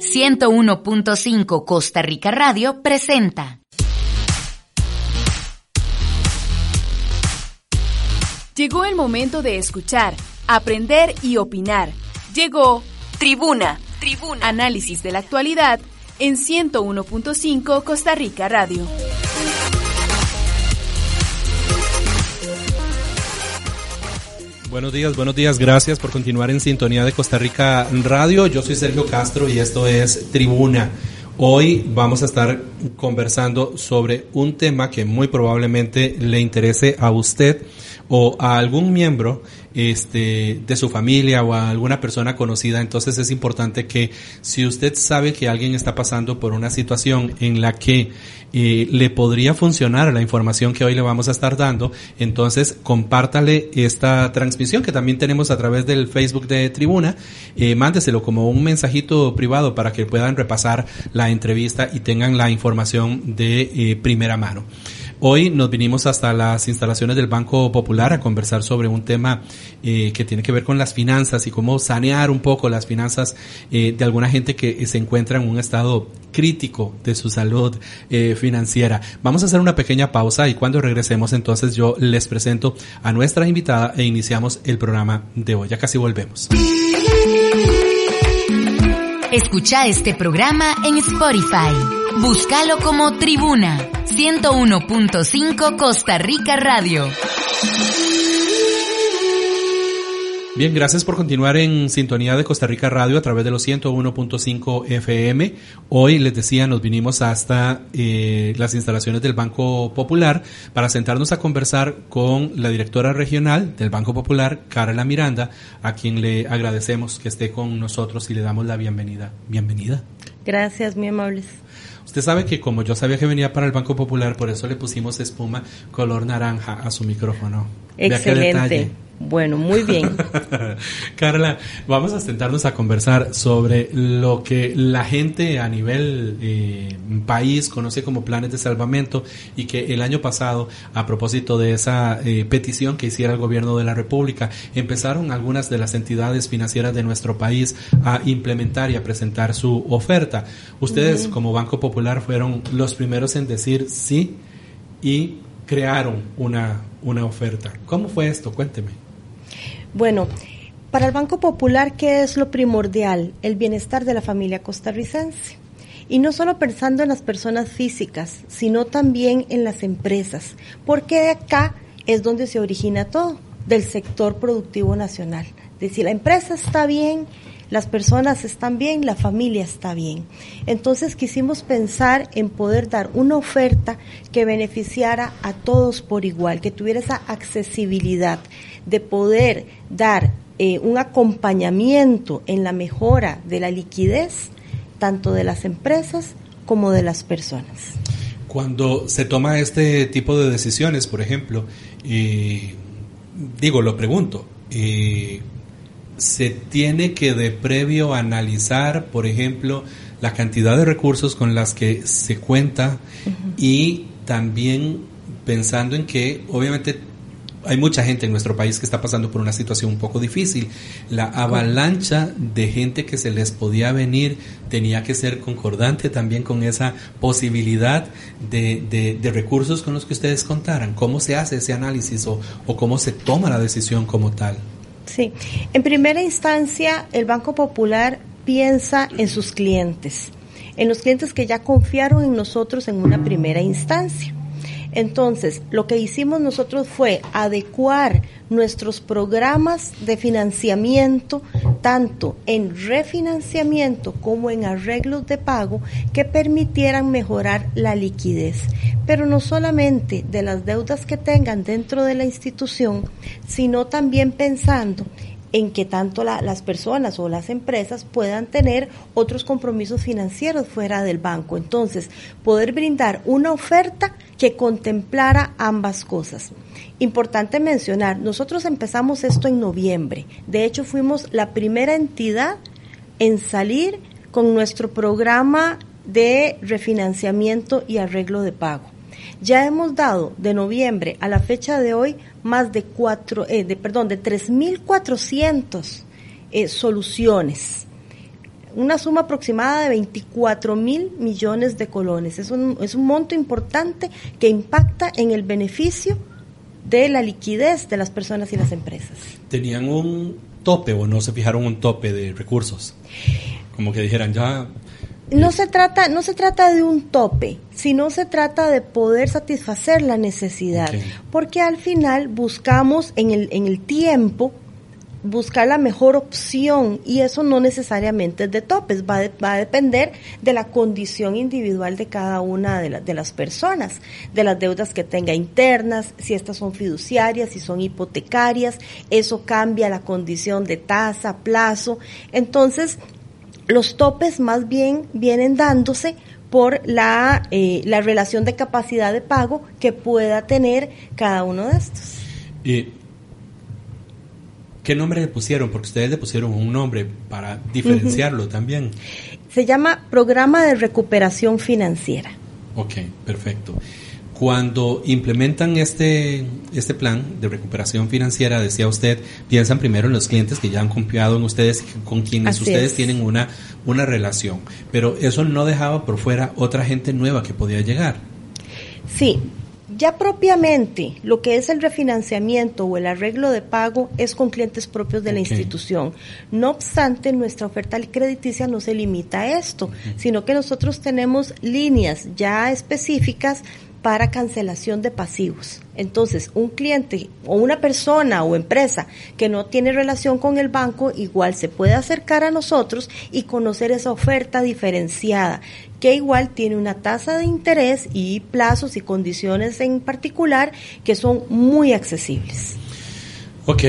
101.5 Costa Rica Radio presenta. Llegó el momento de escuchar, aprender y opinar. Llegó Tribuna. Análisis de la actualidad en 101.5 Costa Rica Radio. Buenos días, gracias por continuar en sintonía de Costa Rica Radio. Yo soy Sergio Castro y esto es Tribuna. Hoy vamos a estar conversando sobre un tema que muy probablemente le interese a usted o a algún miembro de su familia o a alguna persona conocida. Entonces es importante que si usted sabe que alguien está pasando por una situación en la que le podría funcionar la información que hoy le vamos a estar dando, entonces compártale esta transmisión que también tenemos a través del Facebook de Tribuna, mándeselo como un mensajito privado para que puedan repasar la entrevista y tengan la información de primera mano. Hoy nos vinimos hasta las instalaciones del Banco Popular a conversar sobre un tema que tiene que ver con las finanzas y cómo sanear un poco las finanzas de alguna gente que se encuentra en un estado crítico de su salud financiera. Vamos a hacer una pequeña pausa y cuando regresemos entonces yo les presento a nuestra invitada e iniciamos el programa de hoy. Ya casi volvemos. Escucha este programa en Spotify. Búscalo como Tribuna 101.5 Costa Rica Radio. Bien, gracias por continuar en sintonía de Costa Rica Radio a través de los 101.5 FM. Hoy, les decía, nos vinimos hasta las instalaciones del Banco Popular para sentarnos a conversar con la directora regional del Banco Popular, Carla Miranda, a quien le agradecemos que esté con nosotros y le damos la bienvenida. Bienvenida. Gracias, muy amables. Usted sabe que como yo sabía que venía para el Banco Popular, por eso le pusimos espuma color naranja a su micrófono. Excelente. Bueno, muy bien. Carla, vamos a sentarnos a conversar sobre lo que la gente a nivel país conoce como planes de salvamento y que el año pasado, a propósito de esa petición que hiciera el gobierno de la República, empezaron algunas de las entidades financieras de nuestro país a implementar y a presentar su oferta. Ustedes, como Banco Popular, fueron los primeros en decir sí y crearon una oferta. ¿Cómo fue esto? Cuénteme. Bueno, para el Banco Popular, ¿qué es lo primordial? El bienestar de la familia costarricense. Y no solo pensando en las personas físicas, sino también en las empresas, porque de acá es donde se origina todo, del sector productivo nacional. Es decir, la empresa está bien, las personas están bien, la familia está bien. Entonces quisimos pensar en poder dar una oferta que beneficiara a todos por igual, que tuviera esa accesibilidad de poder dar un acompañamiento en la mejora de la liquidez, tanto de las empresas como de las personas. Cuando se toma este tipo de decisiones, por ejemplo, lo pregunto, se tiene que de previo analizar, por ejemplo, la cantidad de recursos con las que se cuenta y también pensando en que obviamente hay mucha gente en nuestro país que está pasando por una situación un poco difícil. La avalancha de gente que se les podía venir tenía que ser concordante también con esa posibilidad de recursos con los que ustedes contaran. ¿Cómo se hace ese análisis o cómo se toma la decisión como tal? Sí, en primera instancia el Banco Popular piensa en sus clientes, en los clientes que ya confiaron en nosotros en una primera instancia. Entonces, lo que hicimos nosotros fue adecuar nuestros programas de financiamiento, tanto en refinanciamiento como en arreglos de pago, que permitieran mejorar la liquidez. Pero no solamente de las deudas que tengan dentro de la institución, sino también pensando en que tanto las personas o las empresas puedan tener otros compromisos financieros fuera del banco. Entonces, poder brindar una oferta que contemplara ambas cosas. Importante mencionar, nosotros empezamos esto en noviembre. De hecho, fuimos la primera entidad en salir con nuestro programa de refinanciamiento y arreglo de pago. Ya hemos dado de noviembre a la fecha de hoy más de 3.400 soluciones una suma aproximada de 24,000 millones de colones. Es un monto importante que impacta en el beneficio de la liquidez de las personas y las empresas. ¿Tenían un tope o no se fijaron un tope de recursos? Como que dijeran ya... No se trata de un tope, sino se trata de poder satisfacer la necesidad, okay. Porque al final buscamos en el tiempo buscar la mejor opción y eso no necesariamente es de topes, va a depender de la condición individual de cada una de las personas, de las deudas que tenga internas, si estas son fiduciarias, si son hipotecarias, eso cambia la condición de tasa, plazo. Entonces, los topes más bien vienen dándose por la relación de capacidad de pago que pueda tener cada uno de estos. ¿Qué nombre le pusieron? Porque ustedes le pusieron un nombre para diferenciarlo también. Se llama Programa de Recuperación Financiera. Ok, perfecto. Cuando implementan este plan de recuperación financiera, decía usted, piensan primero en los clientes que ya han confiado en ustedes, con quienes Así ustedes es. tienen una relación. Pero eso no dejaba por fuera otra gente nueva que podía llegar. Sí. Ya propiamente lo que es el refinanciamiento o el arreglo de pago es con clientes propios de la institución. No obstante, nuestra oferta crediticia no se limita a esto, sino que nosotros tenemos líneas ya específicas para cancelación de pasivos. Entonces, un cliente o una persona o empresa que no tiene relación con el banco, igual se puede acercar a nosotros y conocer esa oferta diferenciada, que igual tiene una tasa de interés y plazos y condiciones en particular que son muy accesibles. Ok,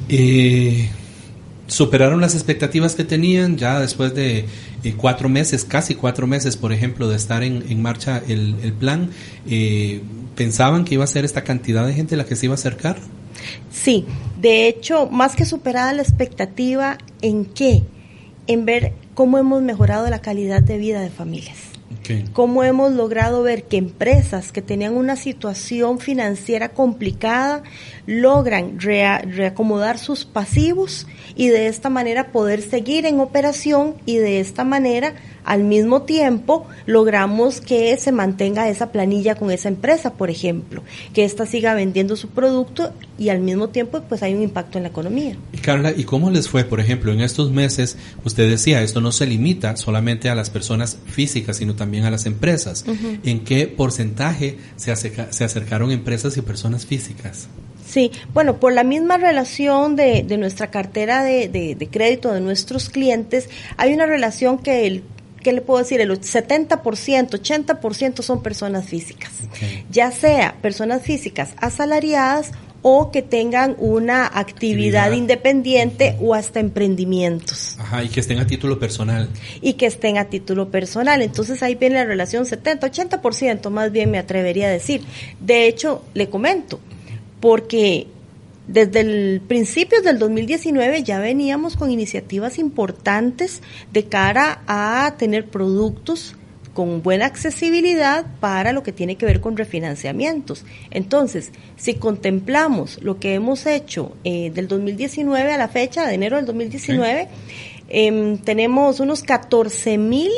¿superaron las expectativas que tenían ya después de 4 meses, casi 4 meses, por ejemplo, de estar en marcha el plan? ¿Pensaban que iba a ser esta cantidad de gente la que se iba a acercar? Sí, de hecho, más que superada la expectativa, ¿en qué? En ver cómo hemos mejorado la calidad de vida de familias. Okay. Cómo hemos logrado ver que empresas que tenían una situación financiera complicada logran reacomodar sus pasivos y de esta manera poder seguir en operación y de esta manera al mismo tiempo logramos que se mantenga esa planilla con esa empresa, por ejemplo, que ésta siga vendiendo su producto y al mismo tiempo pues hay un impacto en la economía. Carla, ¿y cómo les fue, por ejemplo, en estos meses? Usted decía, esto no se limita solamente a las personas físicas, sino también a las empresas. Uh-huh. ¿En qué porcentaje se acercaron empresas y personas físicas? Sí, bueno, por la misma relación de nuestra cartera de crédito de nuestros clientes, hay una relación que ¿qué le puedo decir? El 70%, 80% son personas físicas. Okay. Ya sea personas físicas asalariadas o que tengan una actividad independiente o hasta emprendimientos. Ajá, y que estén a título personal. Y que estén a título personal. Entonces ahí viene la relación 70, 80% más bien me atrevería a decir. De hecho, le comento, porque desde el principio del 2019 ya veníamos con iniciativas importantes de cara a tener productos con buena accesibilidad para lo que tiene que ver con refinanciamientos. Entonces, si contemplamos lo que hemos hecho del 2019 a la fecha, de enero del 2019, tenemos unos 14,000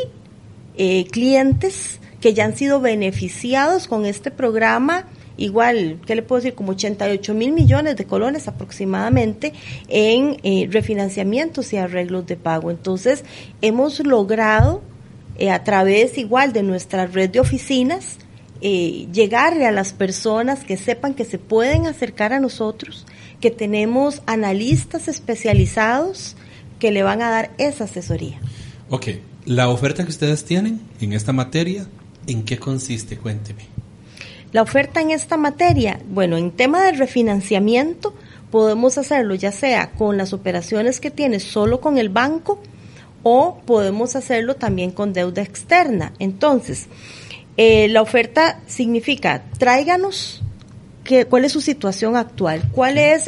clientes que ya han sido beneficiados con este programa. Igual, ¿qué le puedo decir? Como 88,000 millones de colones aproximadamente en refinanciamientos y arreglos de pago. Entonces, hemos logrado a través igual de nuestra red de oficinas llegarle a las personas que sepan que se pueden acercar a nosotros, que tenemos analistas especializados que le van a dar esa asesoría. Ok, la oferta que ustedes tienen en esta materia, ¿en qué consiste? Cuénteme. La oferta en esta materia, bueno, en tema de refinanciamiento, podemos hacerlo ya sea con las operaciones que tiene solo con el banco o podemos hacerlo también con deuda externa. Entonces, la oferta significa, tráiganos cuál es su situación actual, cuál es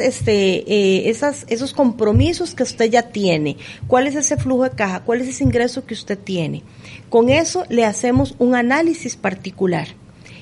esos compromisos que usted ya tiene, cuál es ese flujo de caja, cuál es ese ingreso que usted tiene. Con eso le hacemos un análisis particular.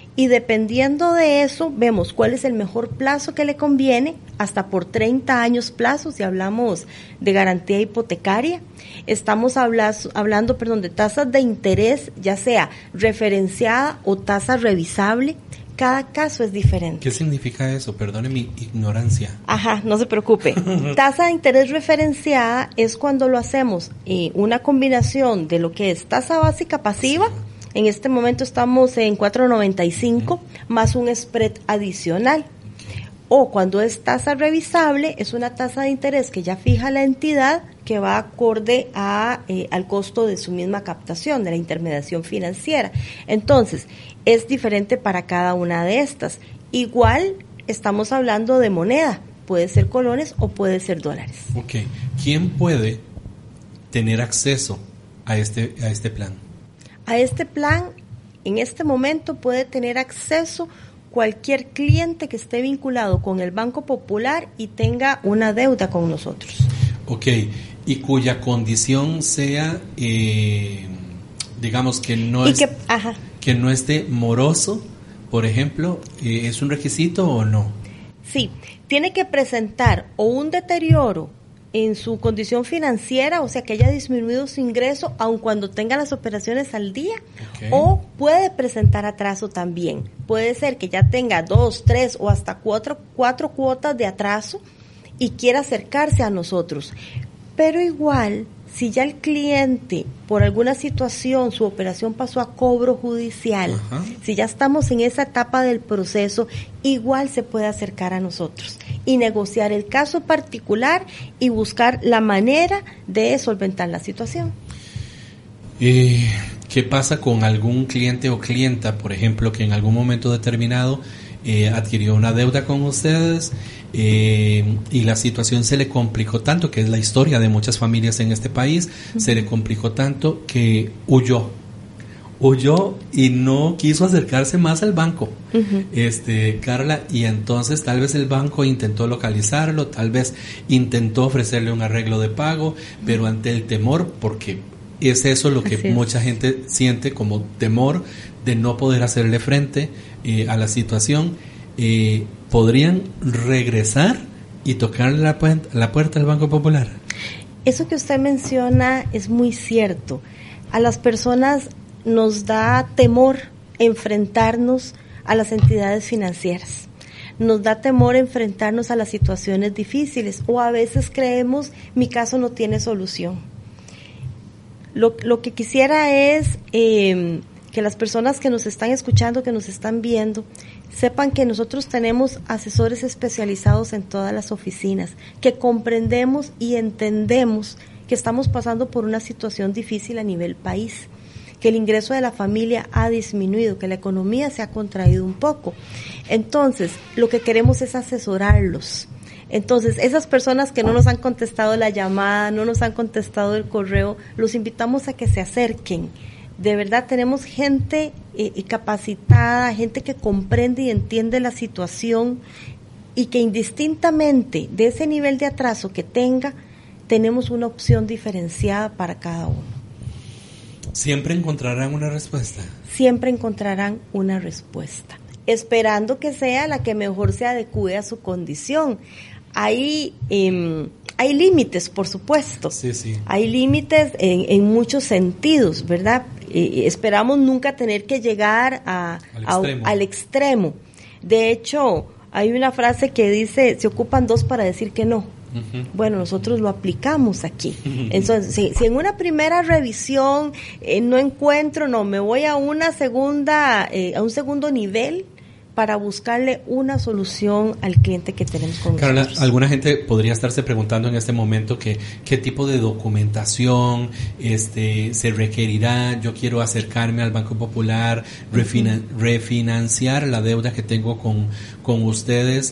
y dependiendo de eso vemos cuál es el mejor plazo que le conviene, hasta por 30 años plazo, si hablamos de garantía hipotecaria. Estamos hablando de tasas de interés, ya sea referenciada o tasa revisable. Cada caso es diferente. ¿Qué significa eso? Perdone mi ignorancia. Ajá, no se preocupe. Tasa de interés referenciada es cuando lo hacemos una combinación de lo que es tasa básica pasiva. En este momento estamos en 4.95 más un spread adicional. O cuando es tasa revisable, es una tasa de interés que ya fija la entidad, que va acorde al costo de su misma captación, de la intermediación financiera. Entonces, es diferente para cada una de estas. Igual estamos hablando de moneda, puede ser colones o puede ser dólares. Ok, ¿quién puede tener acceso a este plan? A este plan, en este momento puede tener acceso cualquier cliente que esté vinculado con el Banco Popular y tenga una deuda con nosotros. Ok, y cuya condición sea, digamos que no que no esté moroso, por ejemplo, ¿es un requisito o no? Sí, tiene que presentar o un deterioro en su condición financiera, o sea que haya disminuido su ingreso aun cuando tenga las operaciones al día, o puede presentar atraso también. Puede ser que ya tenga 2, 3 o hasta 4 cuotas de atraso y quiera acercarse a nosotros. Pero igual, si ya el cliente por alguna situación su operación pasó a cobro judicial, si ya estamos en esa etapa del proceso, igual se puede acercar a nosotros y negociar el caso particular y buscar la manera de solventar la situación. ¿Qué pasa con algún cliente o clienta, por ejemplo, que en algún momento determinado adquirió una deuda con ustedes y la situación se le complicó tanto, que es la historia de muchas familias en este país, se le complicó tanto que huyó y no quiso acercarse más al banco, Carla, y entonces tal vez el banco intentó localizarlo, tal vez intentó ofrecerle un arreglo de pago, pero ante el temor, porque es eso lo que mucha gente siente como temor de no poder hacerle frente a la situación, ¿podrían regresar y tocarle la puerta al Banco Popular? Eso que usted menciona es muy cierto. A las personas nos da temor enfrentarnos a las entidades financieras. Nos da temor enfrentarnos a las situaciones difíciles, o a veces creemos mi caso no tiene solución. Lo que quisiera es que las personas que nos están escuchando, que nos están viendo, sepan que nosotros tenemos asesores especializados en todas las oficinas, que comprendemos y entendemos que estamos pasando por una situación difícil a nivel país, que el ingreso de la familia ha disminuido, que la economía se ha contraído un poco. Entonces, lo que queremos es asesorarlos. Entonces, esas personas que no nos han contestado la llamada, no nos han contestado el correo, los invitamos a que se acerquen. De verdad tenemos gente capacitada, gente que comprende y entiende la situación y que indistintamente de ese nivel de atraso que tenga, tenemos una opción diferenciada para cada uno. ¿Siempre encontrarán una respuesta? Siempre encontrarán una respuesta, esperando que sea la que mejor se adecue a su condición. Hay límites, por supuesto. Sí. Hay límites en muchos sentidos, ¿verdad? Esperamos nunca tener que llegar al extremo. De hecho, hay una frase que dice, se ocupan dos para decir que no. Bueno, nosotros lo aplicamos aquí. Entonces, si en una primera revisión no encuentro, me voy a una segunda, a un segundo nivel para buscarle una solución al cliente que tenemos con Carla, nosotros. Alguna gente podría estarse preguntando en este momento qué tipo de documentación se requerirá. Yo quiero acercarme al Banco Popular, refinanciar la deuda que tengo con ustedes.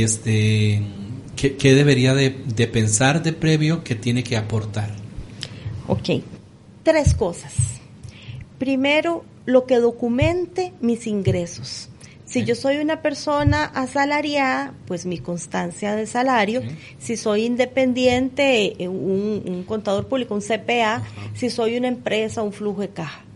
¿Qué debería de pensar de previo que tiene que aportar? Ok, 3 cosas. Primero, lo que documente mis ingresos. Si yo soy una persona asalariada, pues mi constancia de salario. Si soy independiente, un contador público, un CPA. Si soy una empresa, un flujo de caja.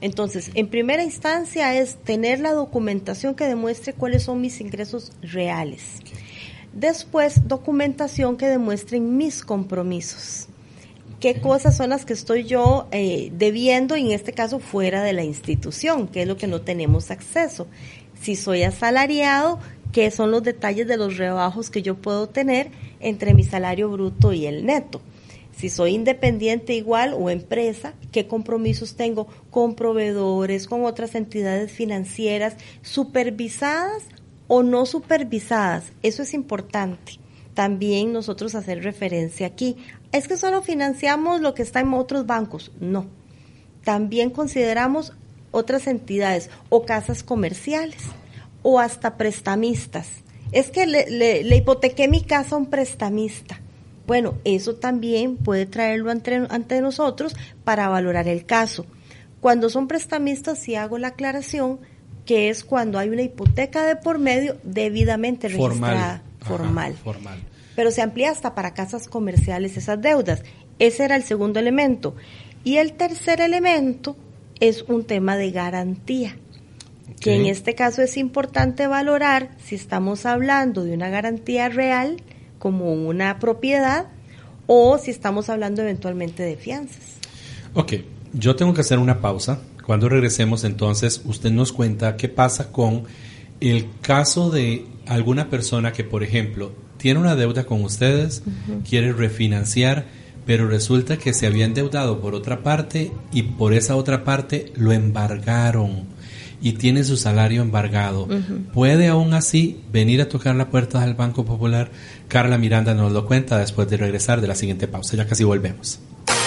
Entonces, en primera instancia es tener la documentación que demuestre cuáles son mis ingresos reales. Después, documentación que demuestren mis compromisos. ¿Qué cosas son las que estoy yo debiendo, y en este caso fuera de la institución, que es lo que no tenemos acceso? Si soy asalariado, ¿qué son los detalles de los rebajos que yo puedo tener entre mi salario bruto y el neto? Si soy independiente igual o empresa, ¿qué compromisos tengo con proveedores, con otras entidades financieras, supervisadas o no supervisadas? Eso es importante. También nosotros hacer referencia aquí. Es que solo financiamos lo que está en otros bancos. No. También consideramos otras entidades o casas comerciales o hasta prestamistas. Es que le hipotequé mi casa a un prestamista. Bueno, eso también puede traerlo ante nosotros para valorar el caso. Cuando son prestamistas, sí hago la aclaración que es cuando hay una hipoteca de por medio debidamente registrada. Formal. Pero se amplía hasta para casas comerciales esas deudas. Ese era el segundo elemento. Y el tercer elemento es un tema de garantía, que en este caso es importante valorar si estamos hablando de una garantía real, como una propiedad, o si estamos hablando eventualmente de fianzas. Ok, yo tengo que hacer una pausa. Cuando regresemos, entonces, usted nos cuenta qué pasa con el caso de alguna persona que, por ejemplo, tiene una deuda con ustedes, quiere refinanciar, pero resulta que se había endeudado por otra parte y por esa otra parte lo embargaron y tiene su salario embargado. ¿Puede aún así venir a tocar la puerta del Banco Popular? Carla Miranda nos lo cuenta después de regresar de la siguiente pausa. Ya casi volvemos.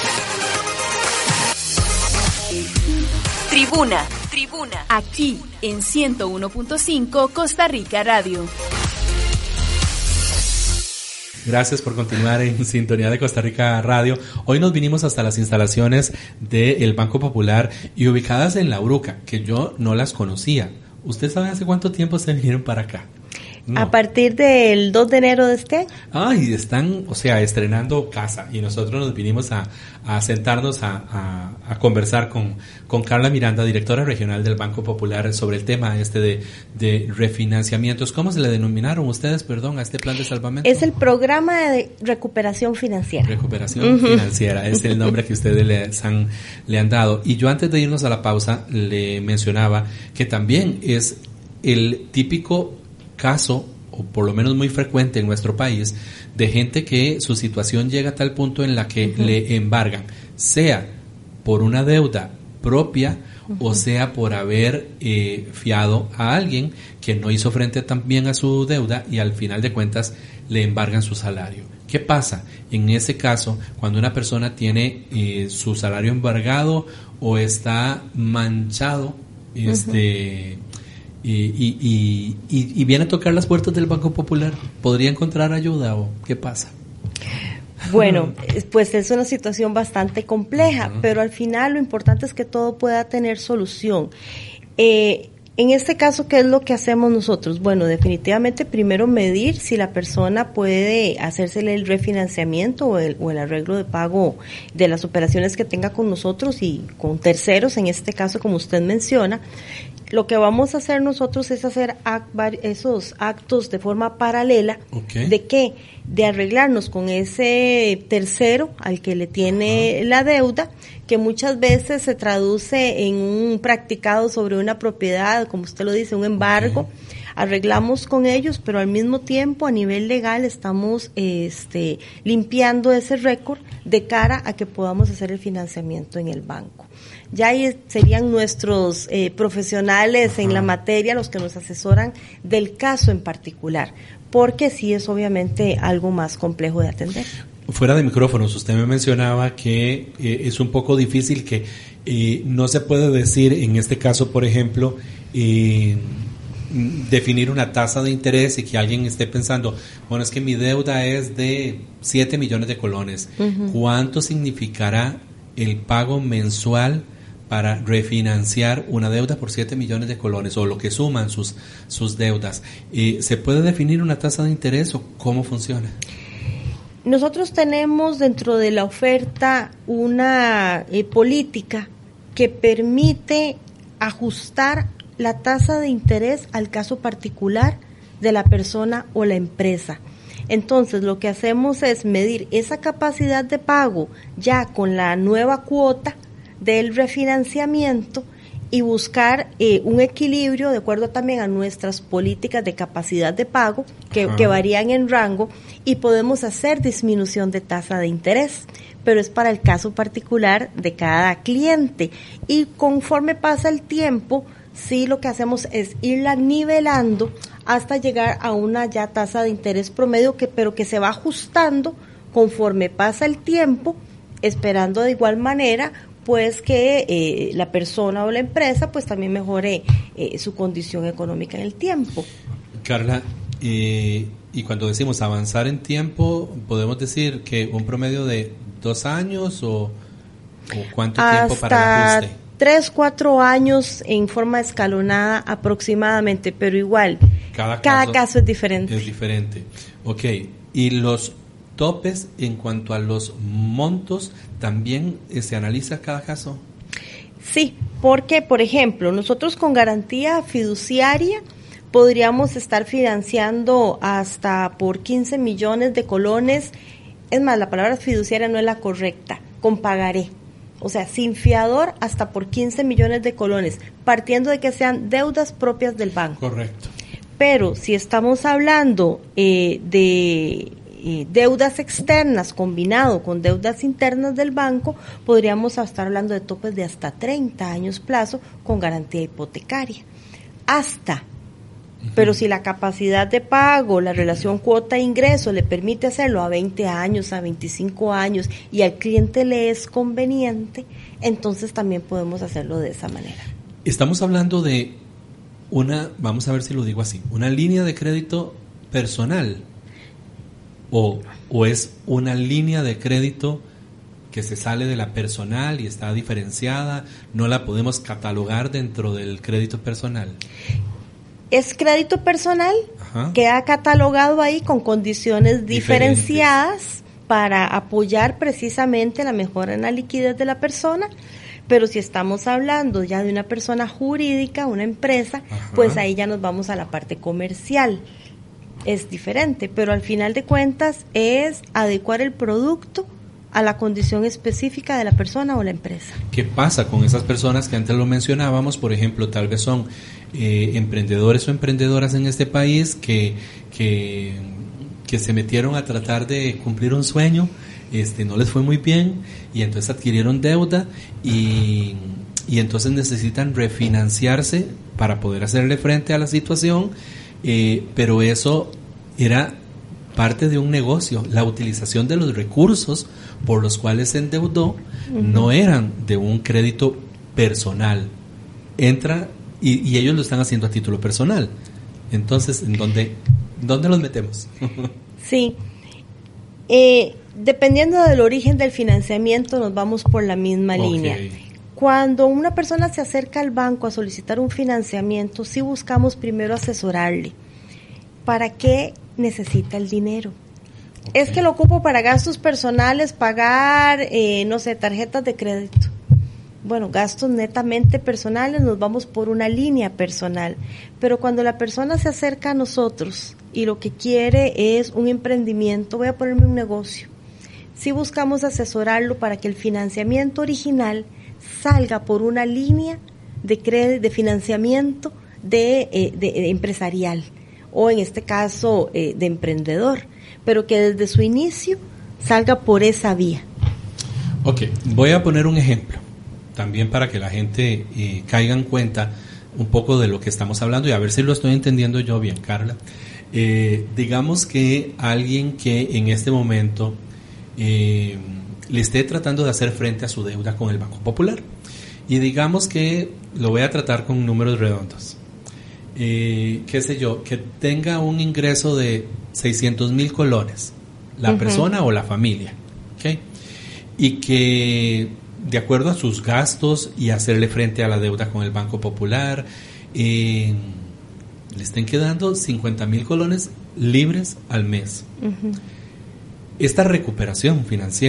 Tribuna, aquí en 101.5 Costa Rica Radio. Gracias por continuar en sintonía de Costa Rica Radio. Hoy nos vinimos hasta las instalaciones del Banco Popular y ubicadas en La Uruca, que yo no las conocía. ¿Usted sabe hace cuánto tiempo se vinieron para acá? No. A partir del 2 de enero de este año. Y están, estrenando casa, y nosotros nos vinimos a sentarnos a conversar con Carla Miranda, directora regional del Banco Popular, sobre el tema de refinanciamientos. ¿Cómo se le denominaron ustedes, a este plan de salvamento? Es el programa de recuperación financiera. Recuperación financiera, es el nombre que ustedes le han dado. Y yo, antes de irnos a la pausa, le mencionaba que también es el típico caso, o por lo menos muy frecuente en nuestro país, de gente que su situación llega a tal punto en la que le embargan, sea por una deuda propia o sea por haber fiado a alguien que no hizo frente también a su deuda y al final de cuentas le embargan su salario. ¿Qué pasa en ese caso cuando una persona tiene su salario embargado o está manchado y viene a tocar las puertas del Banco Popular? ¿Podría encontrar ayuda o qué pasa? Bueno, pues es una situación bastante compleja, pero al final lo importante es que todo pueda tener solución. En este caso, ¿qué es lo que hacemos nosotros? Bueno, definitivamente primero medir si la persona puede hacérsele el refinanciamiento o el arreglo de pago de las operaciones que tenga con nosotros y con terceros, en este caso, como usted menciona. Lo que vamos a hacer nosotros es hacer esos actos de forma paralela. ¿De qué? De arreglarnos con ese tercero al que le tiene la deuda, que muchas veces se traduce en un practicado sobre una propiedad, como usted lo dice, un embargo. Arreglamos con ellos, pero al mismo tiempo a nivel legal estamos limpiando ese récord de cara a que podamos hacer el financiamiento en el banco. Ya ahí serían nuestros profesionales en la materia los que nos asesoran del caso en particular, porque sí es obviamente algo más complejo de atender. Fuera de micrófonos, usted me mencionaba que es un poco difícil, que no se puede decir en este caso, por ejemplo, definir una tasa de interés y que alguien esté pensando, bueno, es que mi deuda es de 7 millones de colones. ¿Cuánto significará el pago mensual para refinanciar una deuda por 7 millones de colones o lo que suman sus deudas? ¿Se puede definir una tasa de interés o cómo funciona? Nosotros tenemos dentro de la oferta una política que permite ajustar la tasa de interés al caso particular de la persona o la empresa. Entonces, lo que hacemos es medir esa capacidad de pago ya con la nueva cuota del refinanciamiento y buscar un equilibrio de acuerdo también a nuestras políticas de capacidad de pago que varían en rango, y podemos hacer disminución de tasa de interés, pero es para el caso particular de cada cliente. Y conforme pasa el tiempo, sí, lo que hacemos es irla nivelando hasta llegar a una ya tasa de interés promedio pero que se va ajustando conforme pasa el tiempo, esperando de igual manera pues que la persona o la empresa pues también mejore su condición económica en el tiempo. Carla, y cuando decimos avanzar en tiempo, ¿podemos decir que un promedio de 2 años o cuánto tiempo para el ajuste? 3-4 años en forma escalonada aproximadamente, pero igual, cada caso es diferente. Es diferente. Ok, ¿y los topes en cuanto a los montos también se analiza cada caso? Sí, porque, por ejemplo, nosotros con garantía fiduciaria podríamos estar financiando hasta por 15 millones de colones. Es más, la palabra fiduciaria no es la correcta, con pagaré. O sea, sin fiador hasta por 15 millones de colones, partiendo de que sean deudas propias del banco. Correcto. Pero si estamos hablando de deudas externas combinado con deudas internas del banco, podríamos estar hablando de topes de hasta 30 años plazo con garantía hipotecaria. Pero si la capacidad de pago, la relación cuota-ingreso le permite hacerlo a 20 años, a 25 años y al cliente le es conveniente, entonces también podemos hacerlo de esa manera. Estamos hablando de vamos a ver si lo digo así, una línea de crédito personal o es una línea de crédito que se sale de la personal y está diferenciada, no la podemos catalogar dentro del crédito personal. Es crédito personal, que ha catalogado ahí con condiciones diferenciadas para apoyar precisamente la mejora en la liquidez de la persona. Pero si estamos hablando ya de una persona jurídica, una empresa, pues ahí ya nos vamos a la parte comercial. Es diferente, pero al final de cuentas es adecuar el producto a la condición específica de la persona o la empresa. ¿Qué pasa con esas personas que antes lo mencionábamos? Por ejemplo, tal vez son emprendedores o emprendedoras en este país que se metieron a tratar de cumplir un sueño, no les fue muy bien y entonces adquirieron deuda y entonces necesitan refinanciarse para poder hacerle frente a la situación, pero eso era parte de un negocio. La utilización de los recursos por los cuales se endeudó no eran de un crédito personal. Entra y ellos lo están haciendo a título personal. Entonces, ¿dónde los metemos? Sí. Dependiendo del origen del financiamiento, nos vamos por la misma línea. Cuando una persona se acerca al banco a solicitar un financiamiento, sí buscamos primero asesorarle. ¿Para qué necesita el dinero? Es que lo ocupo para gastos personales, pagar, tarjetas de crédito. Bueno, gastos netamente personales, nos vamos por una línea personal. Pero cuando la persona se acerca a nosotros y lo que quiere es un emprendimiento, voy a ponerme un negocio. Sí buscamos asesorarlo para que el financiamiento original salga por una línea de crédito, de financiamiento de empresarial, o en este caso de emprendedor, pero que desde su inicio salga por esa vía. Ok, voy a poner un ejemplo, también para que la gente caiga en cuenta un poco de lo que estamos hablando y a ver si lo estoy entendiendo yo bien, Carla. Digamos que alguien que en este momento le esté tratando de hacer frente a su deuda con el Banco Popular, y digamos que lo voy a tratar con números redondos. Qué sé yo, que tenga un ingreso de 600,000 colones, la persona o la familia, ¿okay? Y que de acuerdo a sus gastos y hacerle frente a la deuda con el Banco Popular, le estén quedando 50,000 colones libres al mes. Esta recuperación financiera que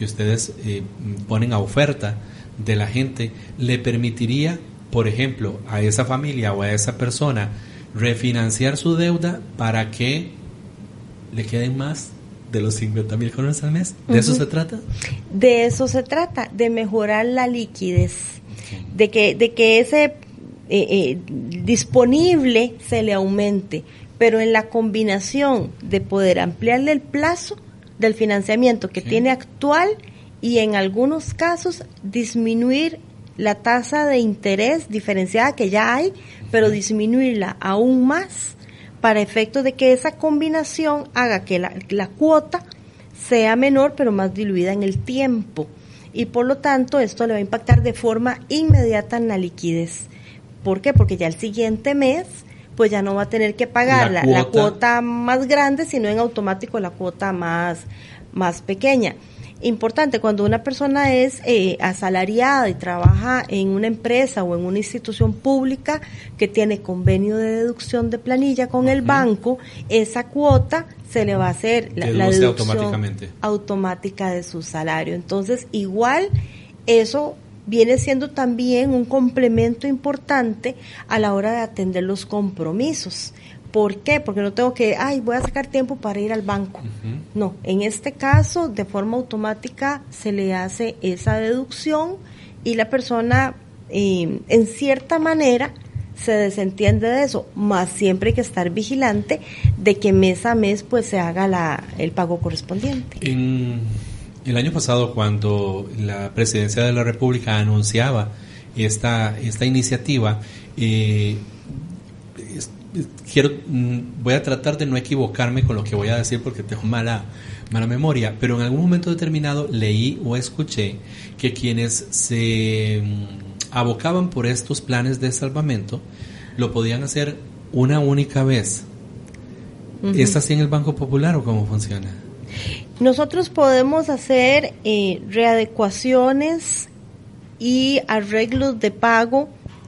que ustedes ponen a oferta de la gente, le permitiría, por ejemplo, a esa familia o a esa persona refinanciar su deuda para que le queden más de los 50,000 colones al mes? ¿De eso se trata? De eso se trata, de mejorar la liquidez, de que ese disponible se le aumente, pero en la combinación de poder ampliarle el plazo del financiamiento que tiene actual y en algunos casos disminuir la tasa de interés diferenciada que ya hay, pero disminuirla aún más para efecto de que esa combinación haga que la cuota sea menor pero más diluida en el tiempo, y por lo tanto esto le va a impactar de forma inmediata en la liquidez. ¿Por qué? Porque ya el siguiente mes pues ya no va a tener que pagar la cuota más grande, sino en automático la cuota más pequeña. Importante, cuando una persona es asalariada y trabaja en una empresa o en una institución pública que tiene convenio de deducción de planilla con el banco, esa cuota se le va a hacer la deducción automática de su salario. Entonces, igual, eso viene siendo también un complemento importante a la hora de atender los compromisos. ¿Por qué? Porque no tengo que, voy a sacar tiempo para ir al banco. No, en este caso, de forma automática se le hace esa deducción y la persona, en cierta manera, se desentiende de eso, más siempre hay que estar vigilante de que mes a mes pues se haga el pago correspondiente. El año pasado, cuando la Presidencia de la República anunciaba esta iniciativa, voy a tratar de no equivocarme con lo que voy a decir porque tengo mala memoria, pero en algún momento determinado leí o escuché que quienes se abocaban por estos planes de salvamento lo podían hacer una única vez. ¿Es así en el Banco Popular o cómo funciona? Nosotros podemos hacer readecuaciones y arreglos de pago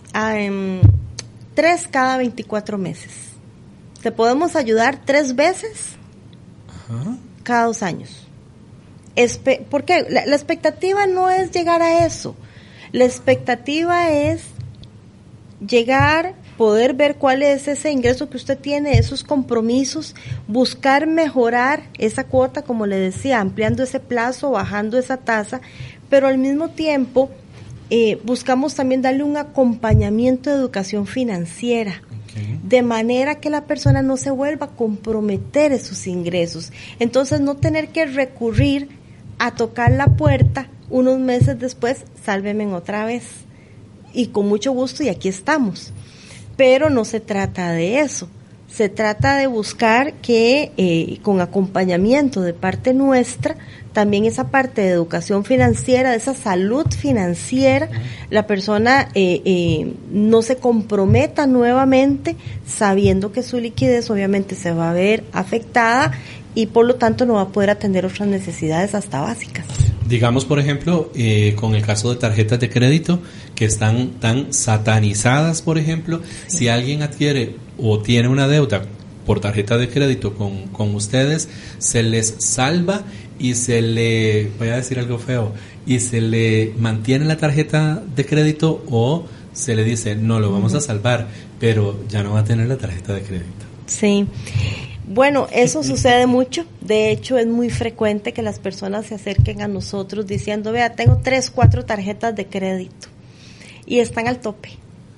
3 cada 24 meses. Te podemos ayudar 3 veces cada 2 años. ¿Por qué? La expectativa no es llegar a eso. La expectativa es llegar, poder ver cuál es ese ingreso que usted tiene, esos compromisos, buscar mejorar esa cuota, como le decía, ampliando ese plazo, bajando esa tasa, pero al mismo tiempo buscamos también darle un acompañamiento de educación financiera, de manera que la persona no se vuelva a comprometer esos ingresos. Entonces, no tener que recurrir a tocar la puerta unos meses después, sálveme otra vez. Y con mucho gusto, y aquí estamos. Pero no se trata de eso. Se trata de buscar que con acompañamiento de parte nuestra, también esa parte de educación financiera, de esa salud financiera, la persona no se comprometa nuevamente, sabiendo que su liquidez obviamente se va a ver afectada y por lo tanto no va a poder atender otras necesidades hasta básicas. Digamos, por ejemplo, con el caso de tarjetas de crédito que están tan satanizadas, por ejemplo, si alguien adquiere o tiene una deuda por tarjeta de crédito con ustedes, se les salva y se le, voy a decir algo feo, y se le mantiene la tarjeta de crédito o se le dice, no, lo vamos a salvar, pero ya no va a tener la tarjeta de crédito. Sí. Bueno, eso sucede mucho. De hecho, es muy frecuente que las personas se acerquen a nosotros diciendo, vea, tengo 3, 4 tarjetas de crédito y están al tope.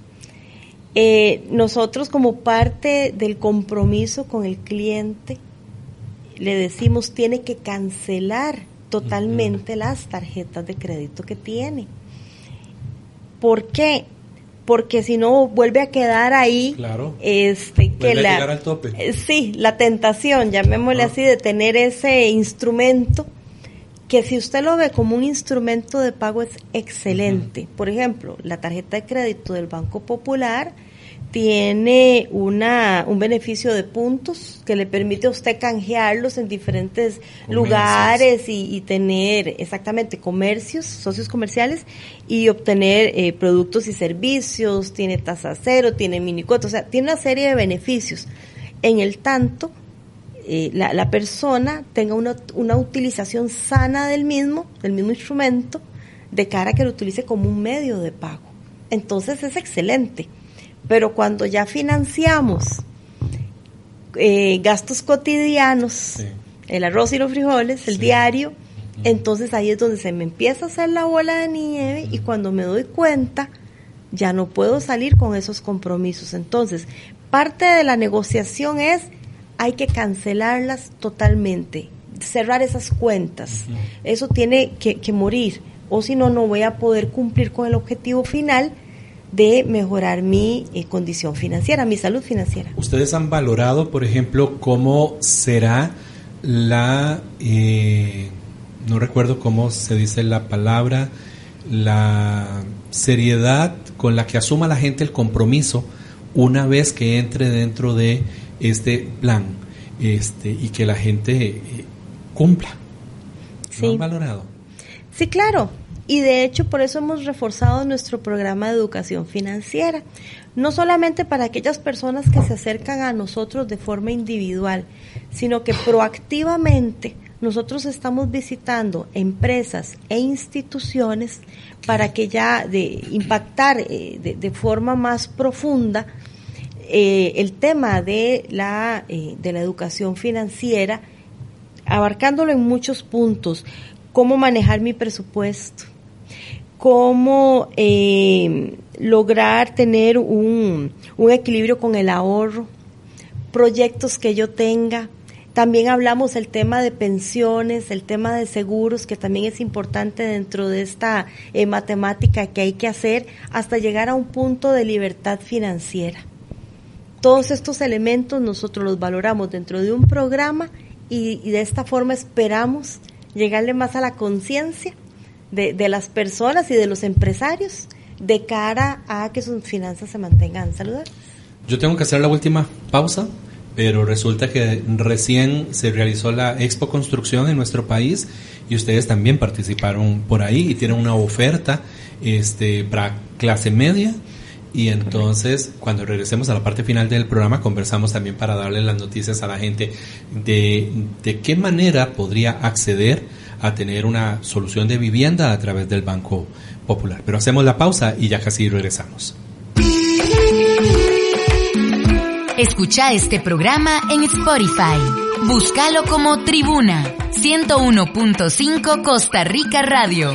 Nosotros, como parte del compromiso con el cliente, le decimos, tiene que cancelar totalmente las tarjetas de crédito que tiene. ¿Por qué? Porque si no vuelve a quedar ahí, claro, que vuelve a llegar al tope. Sí, la tentación, llamémosle así, de tener ese instrumento, que si usted lo ve como un instrumento de pago es excelente. Por ejemplo, la tarjeta de crédito del Banco Popular tiene un beneficio de puntos que le permite a usted canjearlos en diferentes lugares y tener exactamente comercios, socios comerciales, y obtener productos y servicios, tiene tasa cero, tiene mini cuotas, o sea, tiene una serie de beneficios. En el tanto, la persona tenga una utilización sana del mismo instrumento, de cara a que lo utilice como un medio de pago. Entonces es excelente. Pero cuando ya financiamos gastos cotidianos, sí, el arroz y los frijoles, el sí, diario, entonces ahí es donde se me empieza a hacer la bola de nieve, y cuando me doy cuenta ya no puedo salir con esos compromisos. Entonces, parte de la negociación es, hay que cancelarlas totalmente, cerrar esas cuentas. Uh-huh. Eso tiene que morir, o si no, no voy a poder cumplir con el objetivo final de mejorar mi condición financiera, mi salud financiera. ¿Ustedes han valorado, por ejemplo, cómo será la, no recuerdo cómo se dice la palabra, la seriedad con la que asuma la gente el compromiso una vez que entre dentro de este plan, y que la gente cumpla? ¿Lo han valorado? Sí, claro. Y de hecho, por eso hemos reforzado nuestro programa de educación financiera, no solamente para aquellas personas que se acercan a nosotros de forma individual, sino que proactivamente nosotros estamos visitando empresas e instituciones para que ya impactar de forma más profunda el tema de la educación financiera, abarcándolo en muchos puntos: cómo manejar mi presupuesto, cómo lograr tener un equilibrio con el ahorro, proyectos que yo tenga. También hablamos el tema de pensiones, el tema de seguros, que también es importante dentro de esta matemática que hay que hacer hasta llegar a un punto de libertad financiera. Todos estos elementos nosotros los valoramos dentro de un programa, y de esta forma esperamos llegarle más a la conciencia de las personas y de los empresarios de cara a que sus finanzas se mantengan saludables. Yo tengo que hacer la última pausa, pero resulta que recién se realizó la Expo Construcción en nuestro país y ustedes también participaron por ahí y tienen una oferta para clase media. Y entonces, cuando regresemos a la parte final del programa, conversamos también para darle las noticias a la gente de qué manera podría acceder a tener una solución de vivienda a través del Banco Popular. Pero hacemos la pausa y ya casi regresamos. Escucha este programa en Spotify. Búscalo como Tribuna 101.5 Costa Rica Radio.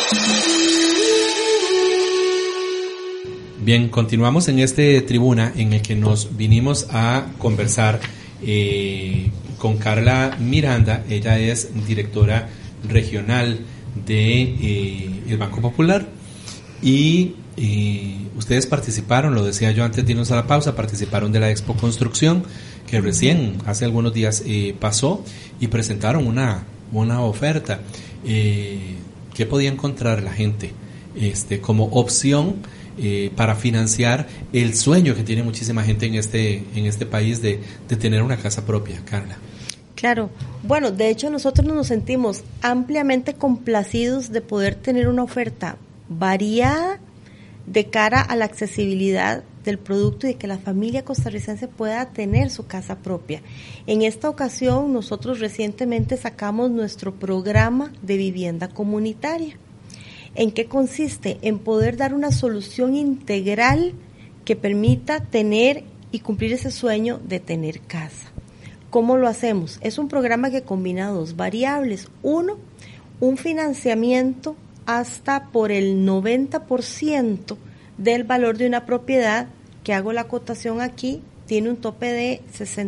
Bien, continuamos en este Tribuna en el que nos vinimos a conversar con Carla Miranda. Ella es directora regional de el Banco Popular y ustedes participaron, lo decía yo antes de irnos a la pausa, participaron de la Expo Construcción que recién hace algunos días pasó y presentaron una oferta. ¿Qué podía encontrar la gente como opción para financiar el sueño que tiene muchísima gente en este país de tener una casa propia, Carla? Claro, bueno, de hecho nosotros nos sentimos ampliamente complacidos de poder tener una oferta variada de cara a la accesibilidad del producto y de que la familia costarricense pueda tener su casa propia. En esta ocasión nosotros recientemente sacamos nuestro programa de vivienda comunitaria. ¿En qué consiste? En poder dar una solución integral que permita tener y cumplir ese sueño de tener casa. ¿Cómo lo hacemos? Es un programa que combina dos variables. Uno, un financiamiento hasta por el 90% del valor de una propiedad, que hago la acotación aquí, tiene un tope de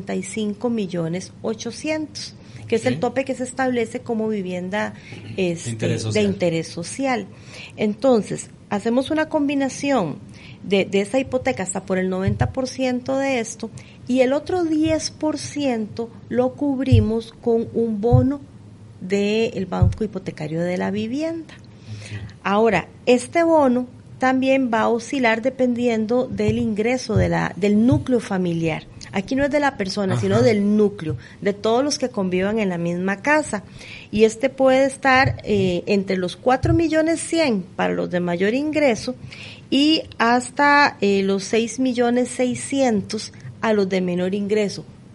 65.800.000, que es el tope que se establece como vivienda de interés social. Entonces, hacemos una combinación de esa hipoteca hasta por el 90% de esto, y el otro 10% lo cubrimos con un bono del Banco Hipotecario de la Vivienda. Ahora, este bono también va a oscilar dependiendo del ingreso del núcleo familiar. Aquí no es de la persona, sino del núcleo, de todos los que convivan en la misma casa. Y puede estar entre los 4.100.000 para los de mayor ingreso y hasta los 6.600.000 a los de menor ingreso.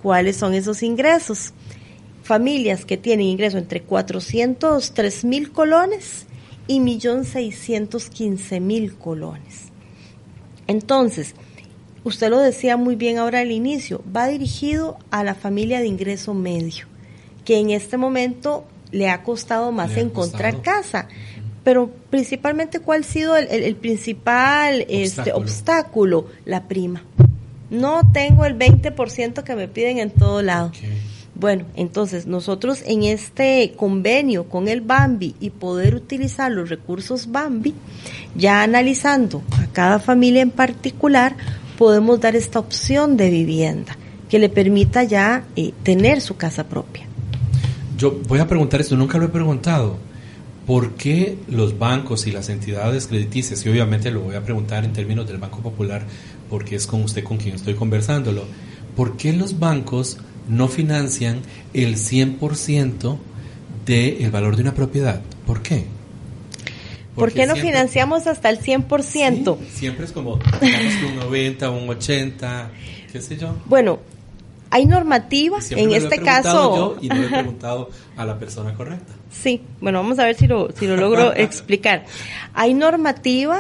¿Cuáles son esos ingresos? Familias que tienen ingreso entre 403,000 colones y 1,615,000 colones. Entonces, usted lo decía muy bien ahora al inicio, va dirigido a la familia de ingreso medio, que en este momento le ha costado más encontrar casa. Pero principalmente, ¿cuál ha sido el principal obstáculo? La prima. No tengo el 20% que me piden en todo lado. Okay. Bueno, entonces nosotros en este convenio con el Bambi y poder utilizar los recursos Bambi, ya analizando a cada familia en particular, podemos dar esta opción de vivienda que le permita ya tener su casa propia. Yo voy a preguntar esto, nunca lo he preguntado. ¿Por qué los bancos y las entidades crediticias, y obviamente lo voy a preguntar en términos del Banco Popular, porque es con usted con quien estoy conversándolo, ¿por qué los bancos no financian el 100% del valor de una propiedad? ¿Por qué? ¿Por qué no financiamos hasta el 100%? Sí, siempre es como, digamos que un 90, un 80, qué sé yo. Bueno, hay normativa, en este caso... Yo y no le he preguntado a la persona correcta. Sí, bueno, vamos a ver si lo logro explicar. Hay normativa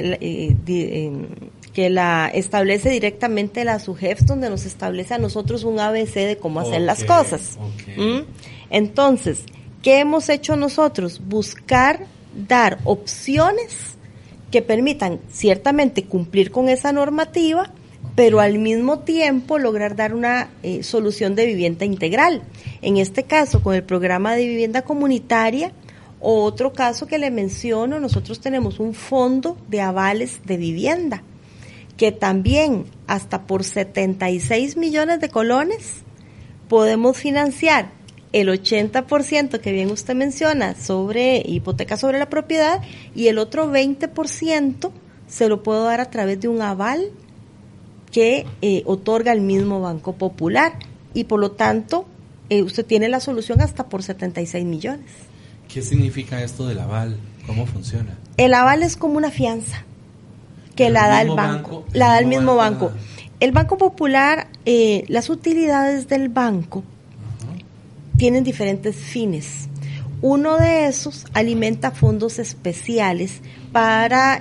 que la establece directamente la SUGEF, donde nos establece a nosotros un ABC de cómo hacer las cosas. Entonces, ¿qué hemos hecho nosotros? Buscar dar opciones que permitan ciertamente cumplir con esa normativa, pero al mismo tiempo lograr dar una solución de vivienda integral. En este caso, con el programa de vivienda comunitaria, o otro caso que le menciono, nosotros tenemos un fondo de avales de vivienda, que también hasta por 76 millones de colones podemos financiar el 80% que bien usted menciona sobre hipoteca sobre la propiedad, y el otro 20% se lo puedo dar a través de un aval que otorga el mismo Banco Popular, y por lo tanto usted tiene la solución hasta por 76 millones. ¿Qué significa esto del aval? ¿Cómo funciona? El aval es como una fianza que la da el banco, la da el mismo banco. El Banco Popular, las utilidades del banco tienen diferentes fines. Uno de esos alimenta fondos especiales para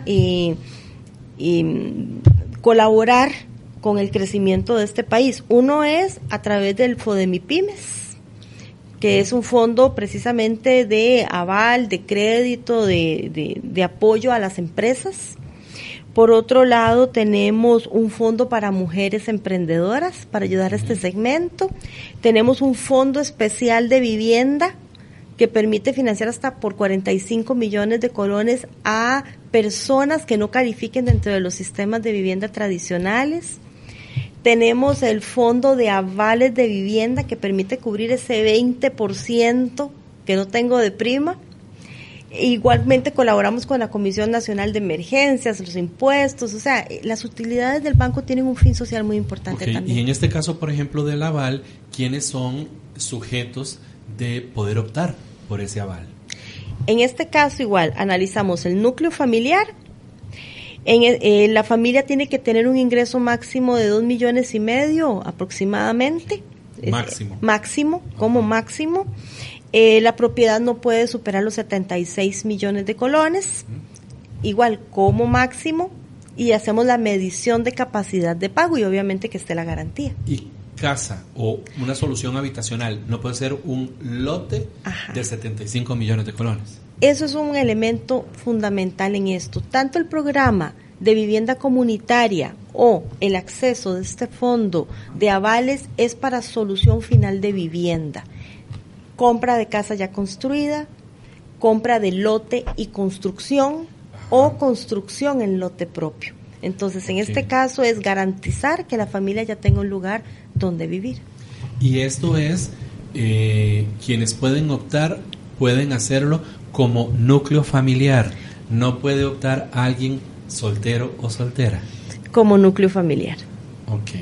colaborar con el crecimiento de este país. Uno es a través del FODEMIPYMES, que es un fondo precisamente de aval, de crédito, de apoyo a las empresas. Por otro lado, tenemos un fondo para mujeres emprendedoras para ayudar a este segmento. Tenemos un fondo especial de vivienda que permite financiar hasta por 45 millones de colones a personas que no califiquen dentro de los sistemas de vivienda tradicionales. Tenemos el fondo de avales de vivienda que permite cubrir ese 20% que no tengo de prima. Igualmente colaboramos con la Comisión Nacional de Emergencias, los impuestos, o sea, las utilidades del banco tienen un fin social muy importante también. Y en este caso, por ejemplo, del aval, ¿quiénes son sujetos de poder optar por ese aval? En este caso, igual, analizamos el núcleo familiar. La familia tiene que tener un ingreso máximo de 2,5 millones aproximadamente. Máximo, como máximo. La propiedad no puede superar los 76 millones de colones, igual como máximo, y hacemos la medición de capacidad de pago y obviamente que esté la garantía. ¿Y casa o una solución habitacional no puede ser un lote de 75 millones de colones? Eso es un elemento fundamental en esto. Tanto el programa de vivienda comunitaria o el acceso de este fondo de avales es para solución final de vivienda. Compra de casa ya construida, compra de lote y construcción o construcción en lote propio. Entonces, en este caso es garantizar que la familia ya tenga un lugar donde vivir. Y esto es, quienes pueden optar, pueden hacerlo como núcleo familiar. No puede optar alguien soltero o soltera. Como núcleo familiar. Ok.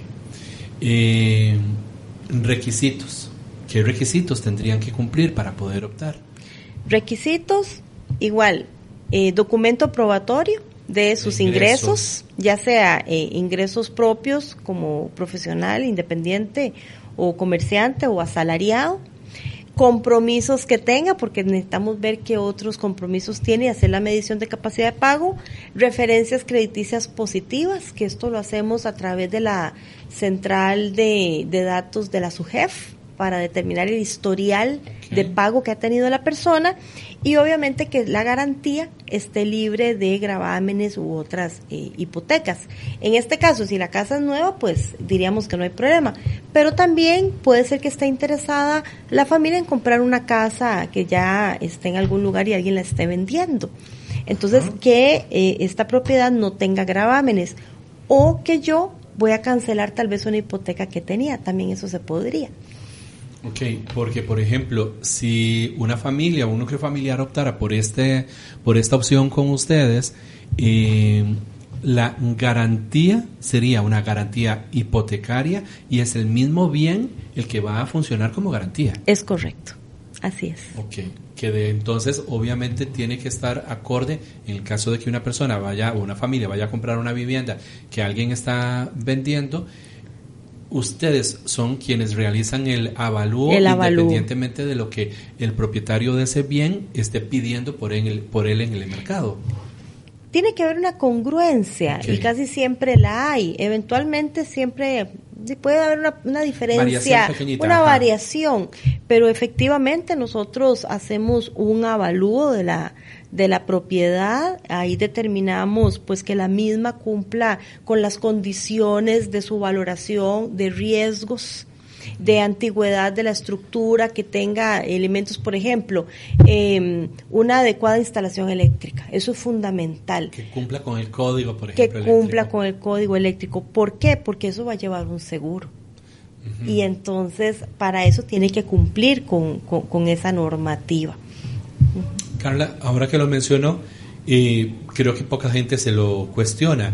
Requisitos. ¿Qué requisitos tendrían que cumplir para poder optar? Requisitos, igual, documento probatorio de sus ingresos, ya sea ingresos propios como profesional, independiente o comerciante o asalariado, compromisos que tenga, porque necesitamos ver qué otros compromisos tiene y hacer la medición de capacidad de pago, referencias crediticias positivas, que esto lo hacemos a través de la central de datos de la SUGEF para determinar el historial de pago que ha tenido la persona, y obviamente que la garantía esté libre de gravámenes u otras hipotecas. En este caso, si la casa es nueva, pues diríamos que no hay problema, pero también puede ser que esté interesada la familia en comprar una casa que ya esté en algún lugar y alguien la esté vendiendo. Entonces, que esta propiedad no tenga gravámenes, o que yo voy a cancelar tal vez una hipoteca que tenía, también eso se podría. Ok, porque por ejemplo, si una familia o un núcleo familiar optara por esta opción con ustedes, la garantía sería una garantía hipotecaria y es el mismo bien el que va a funcionar como garantía. Es correcto, así es. Ok, entonces obviamente tiene que estar acorde en el caso de que una persona vaya o una familia vaya a comprar una vivienda que alguien está vendiendo. Ustedes son quienes realizan el avalúo independientemente de lo que el propietario de ese bien esté pidiendo por él en el mercado. Tiene que haber una congruencia, y casi siempre la hay. Eventualmente siempre puede haber una diferencia, una variación, pero efectivamente nosotros hacemos un avalúo de la propiedad. Ahí determinamos pues que la misma cumpla con las condiciones de su valoración de riesgos, de antigüedad de la estructura, que tenga elementos, por ejemplo, una adecuada instalación eléctrica. Eso es fundamental. Que cumpla con el código, por ejemplo. Que cumpla con el código eléctrico. ¿Por qué? Porque eso va a llevar un seguro. Uh-huh. Y entonces, para eso tiene que cumplir con esa normativa. Uh-huh. Carla, ahora que lo mencionó, creo que poca gente se lo cuestiona.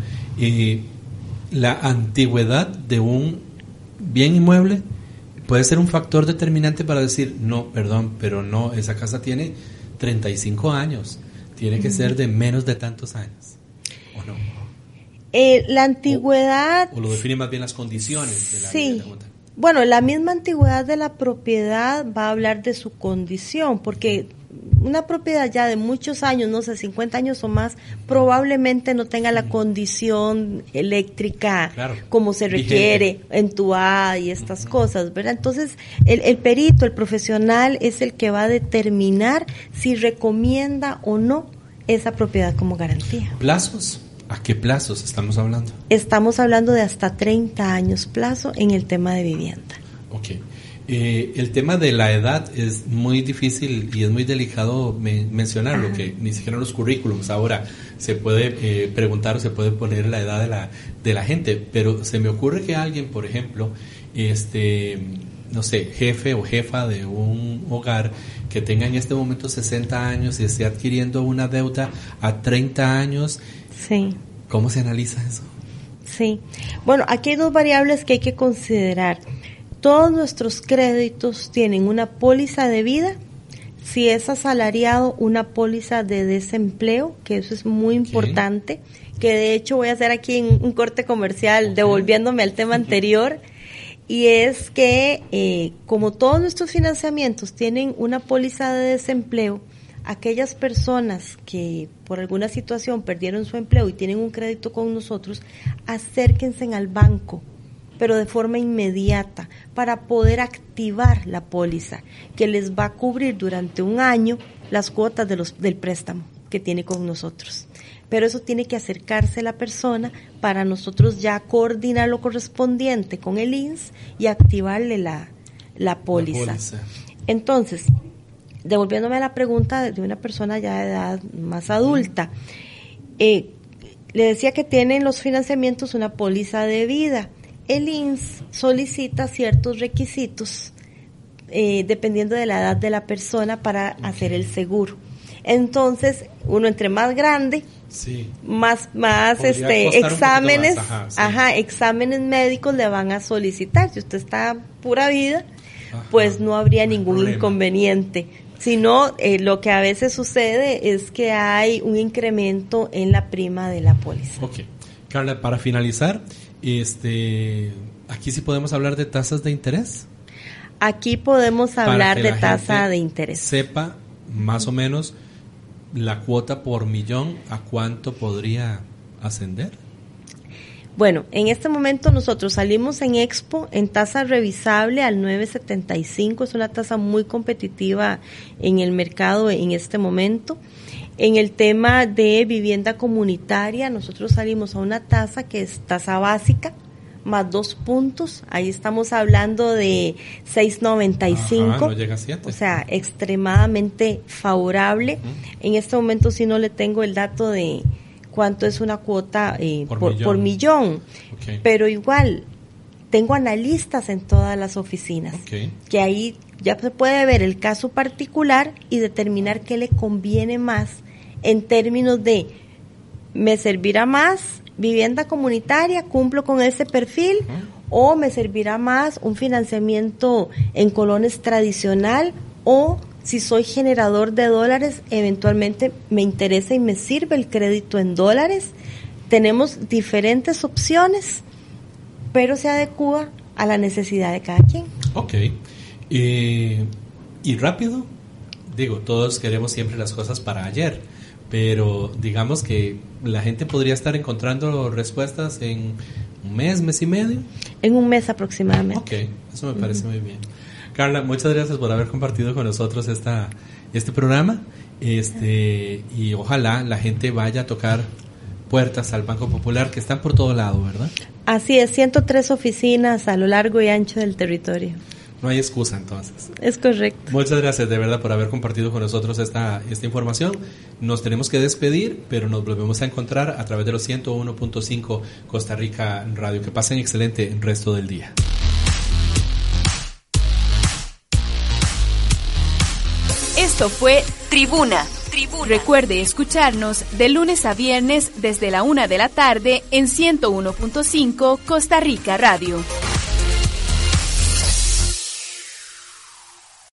La antigüedad de un bien inmueble puede ser un factor determinante para decir, no, perdón, pero no, esa casa tiene 35 años, tiene que ser de menos de tantos años, ¿o no? La antigüedad... O lo define más bien las condiciones de la vivienda. Bueno, la misma antigüedad de la propiedad va a hablar de su condición, porque una propiedad ya de muchos años, no sé, 50 años o más, probablemente no tenga la condición eléctrica como se requiere, entubada y estas cosas, ¿verdad? Entonces, el perito, el profesional, es el que va a determinar si recomienda o no esa propiedad como garantía. ¿Plazos? ¿A qué plazos estamos hablando? Estamos hablando de hasta 30 años plazo en el tema de vivienda. Ok. El tema de la edad es muy difícil y es muy delicado mencionarlo, que ni siquiera en los currículums ahora se puede preguntar o se puede poner la edad de la gente, pero se me ocurre que alguien, por ejemplo, no sé, jefe o jefa de un hogar que tenga en este momento 60 años y esté adquiriendo una deuda a 30 años, sí. ¿Cómo se analiza eso? Sí, bueno, aquí hay dos variables que hay que considerar. Todos nuestros créditos tienen una póliza de vida, si es asalariado, una póliza de desempleo, que eso es muy importante, que de hecho voy a hacer aquí un corte comercial, devolviéndome al tema anterior, y es que como todos nuestros financiamientos tienen una póliza de desempleo, aquellas personas que por alguna situación perdieron su empleo y tienen un crédito con nosotros, acérquense al banco, pero de forma inmediata, para poder activar la póliza, que les va a cubrir durante un año las cuotas del préstamo que tiene con nosotros. Pero eso tiene que acercarse la persona para nosotros ya coordinar lo correspondiente con el INSS y activarle la póliza. Entonces, devolviéndome a la pregunta de una persona ya de edad más adulta, le decía que tienen los financiamientos una póliza de vida. El INSS solicita ciertos requisitos dependiendo de la edad de la persona para hacer el seguro. Entonces, uno entre más grande, más exámenes, exámenes médicos le van a solicitar. Si usted está pura vida, pues no habría ningún inconveniente. Sino lo que a veces sucede es que hay un incremento en la prima de la póliza. Ok. Carla, para finalizar, aquí sí podemos hablar de tasas de interés. Aquí podemos hablar de tasa de interés. Sepa más o menos la cuota por millón, ¿a cuánto podría ascender? Bueno, en este momento nosotros salimos en Expo en tasa revisable al 9.75, es una tasa muy competitiva en el mercado en este momento. En el tema de vivienda comunitaria, nosotros salimos a una tasa que es tasa básica, más 2 puntos, ahí estamos hablando de 6.95, no llega a 7. O sea, extremadamente favorable. En este momento sí no le tengo el dato de cuánto es una cuota por millón. Okay. Pero igual tengo analistas en todas las oficinas, que ahí ya se puede ver el caso particular y determinar qué le conviene más en términos de me servirá más vivienda comunitaria, cumplo con ese perfil, o me servirá más un financiamiento en colones tradicional, o si soy generador de dólares, eventualmente me interesa y me sirve el crédito en dólares. Tenemos diferentes opciones, pero se adecúa a la necesidad de cada quien. Ok. Y rápido, digo, todos queremos siempre las cosas para ayer, pero digamos que la gente podría estar encontrando respuestas en un mes, mes y medio. En un mes aproximadamente. Ok, eso me parece muy bien. Carla, muchas gracias por haber compartido con nosotros este programa, y ojalá la gente vaya a tocar puertas al Banco Popular, que están por todo lado, ¿verdad? Así es, 103 oficinas a lo largo y ancho del territorio. No hay excusa, entonces. Es correcto. Muchas gracias, de verdad, por haber compartido con nosotros esta información. Nos tenemos que despedir, pero nos volvemos a encontrar a través de los 101.5 Costa Rica Radio. Que pasen excelente el resto del día. Esto fue Tribuna. Recuerde escucharnos de lunes a viernes desde la 1 de la tarde en 101.5 Costa Rica Radio.